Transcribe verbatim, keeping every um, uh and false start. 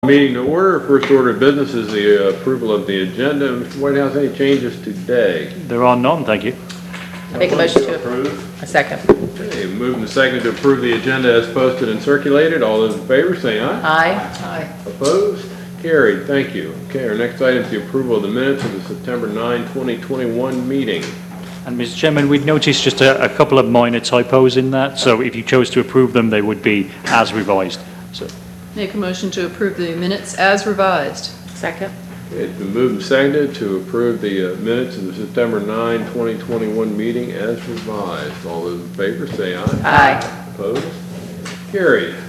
Meeting to order. First order of business is the uh, approval of the agenda. Mister Whitehouse, any changes today? There are none, thank you. Make a motion to approve. A second. Okay, moving to second to approve the agenda as posted and circulated. All those in favor say aye. Aye. Aye. Opposed? Carried. Thank you. Okay, our next item is the approval of the minutes of the September ninth, twenty twenty-one meeting. And Mister Chairman, we'd noticed just a, a couple of minor typos in that, so if you chose to approve them, they would be as revised. So. Make a motion to approve the minutes as revised. Second. Okay, it's been moved and seconded to approve the uh, minutes of the September ninth, twenty twenty-one meeting as revised. All those in favor say aye. Aye. Opposed? Carried.